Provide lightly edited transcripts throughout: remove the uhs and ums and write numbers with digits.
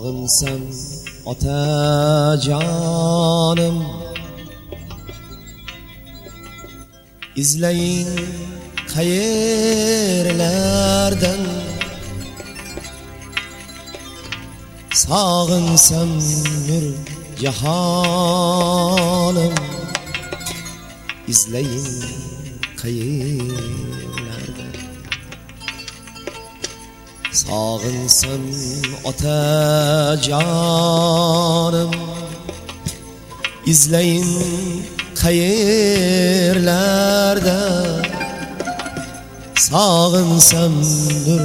sog'insam otajonim, izlayin qayerlardan. Sog'insam nur jahonim, izlayin qayerlardan. Sog'insam otajonim, izlayin qayerlarda. Sog'insam nur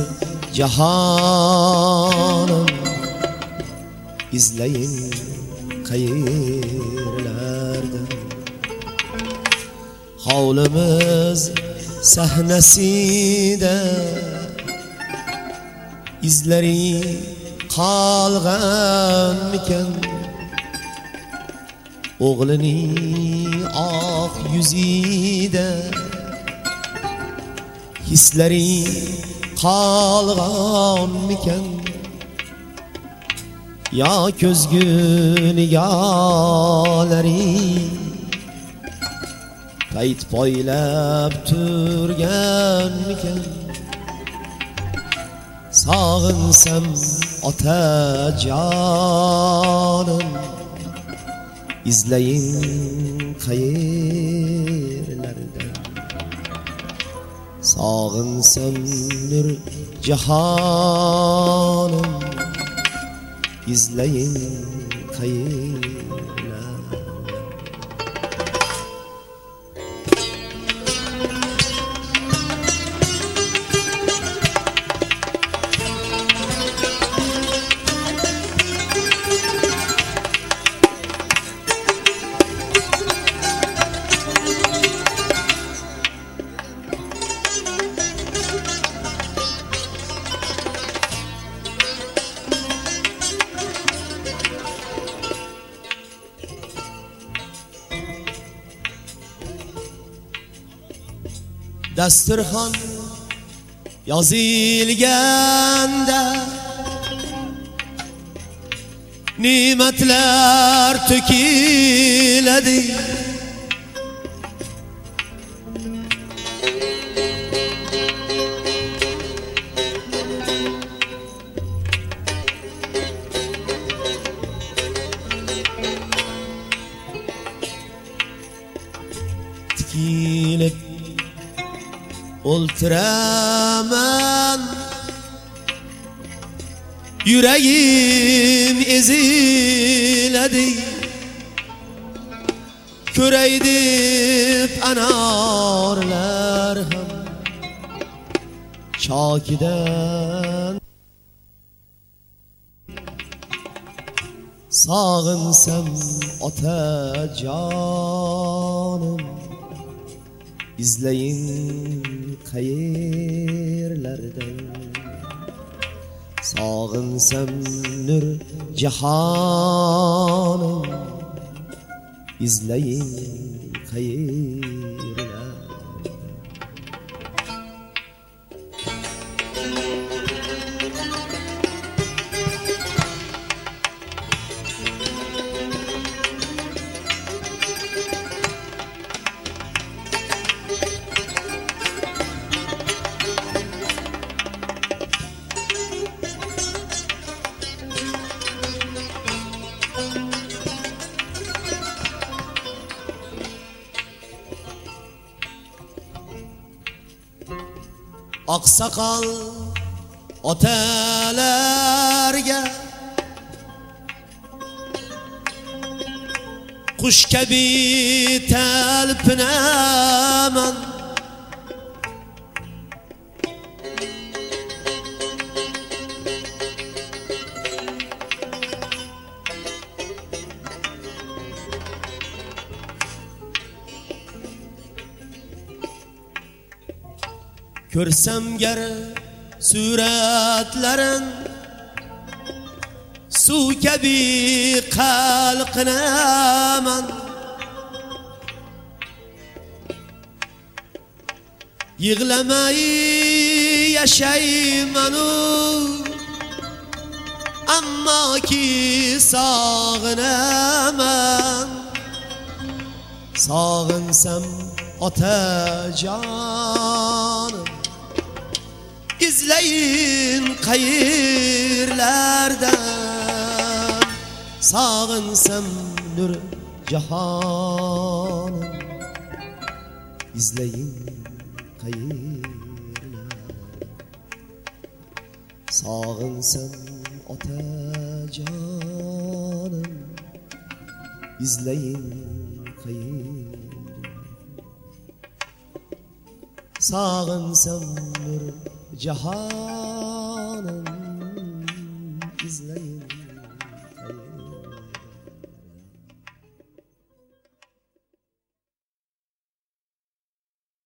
jahonim, izlayin qayerlarda. Hovlimiz sahnasida izlari qolganmikan, o'g'lining oq yuzida hislari qolganmikan, yo ko'zgu nigolari payt poylab turganmikan. Sog'insam otajonim, izlayin qayerlarda. Sog'insam nur jahonim, izlayin qayerlarda. Dasturxon yozilganda ne'matlar to'kiladi. Tikilib o'ltiraman, yuragim eziladi. Ko'ray deb anorlar ham chokidan. Sog'insam otajonim, izlayin qayerlardan. Sog'insam nur jahonim, izlayin qayerlardan. Oqsoqol otalarga qush kabi talpinaman. Ko'rsam gar suratlarin, suv kabi qalqinaman. Yig'lamay yashayman, Amma ki sağınaman, sağınsam otacanım. İzleyin kayırlardan, sağınsam nur cahanım. İzleyin kayırlar, sağınsam otacanım. İzleyin kayırlar, sağınsam nur cahanım. İzleyin.